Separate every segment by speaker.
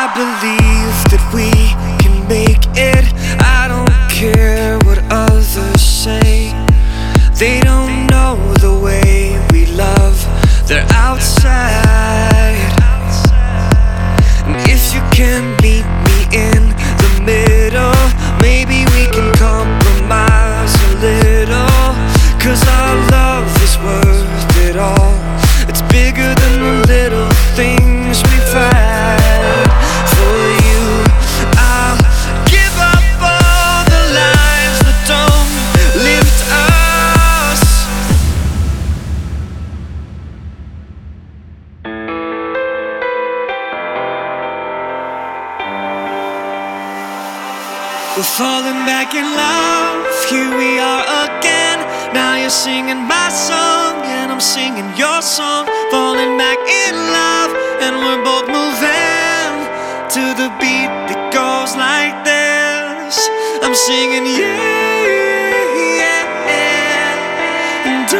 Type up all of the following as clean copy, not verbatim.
Speaker 1: believe that we can make it. I don't care what others say. They don't know the way we love. They're outside. And if you can meet me in the middle, maybe we can compromise a little. 'Cause our love is worth it all. It's bigger than the little things we've had. For you, I'll give up all the lives that don't lift us. We're falling back in love, here we are again. Now you're singing my song and I'm singing your song. Falling back in love and we're both moving to the beat that goes like this. I'm singing yeah, yeah, yeah. And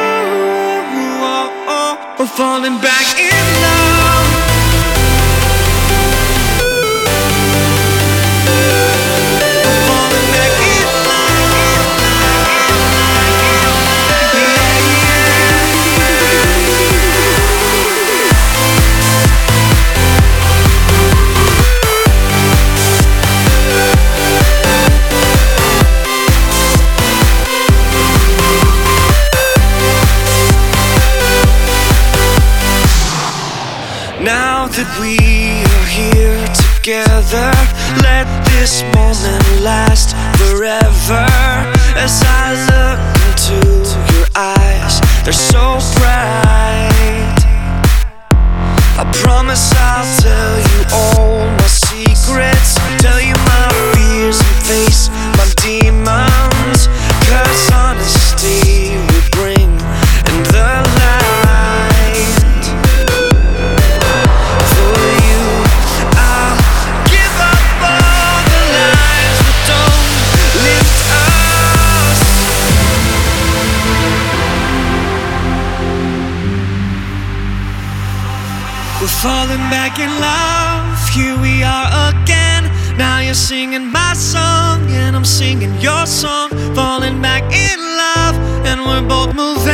Speaker 1: oh, we're falling back in love. Now that we are here together, let this moment last forever. As I look into your eyes, they're so bright. I promise I'll tell you all my secrets, tell you my fears and face my demons. 'Cause honesty will bring in the light. For you, I'll give up all the lives that don't lift us. We're falling back in love, here we are again. Now you're singing my song and I'm singing your song. Falling back in love and we're both moving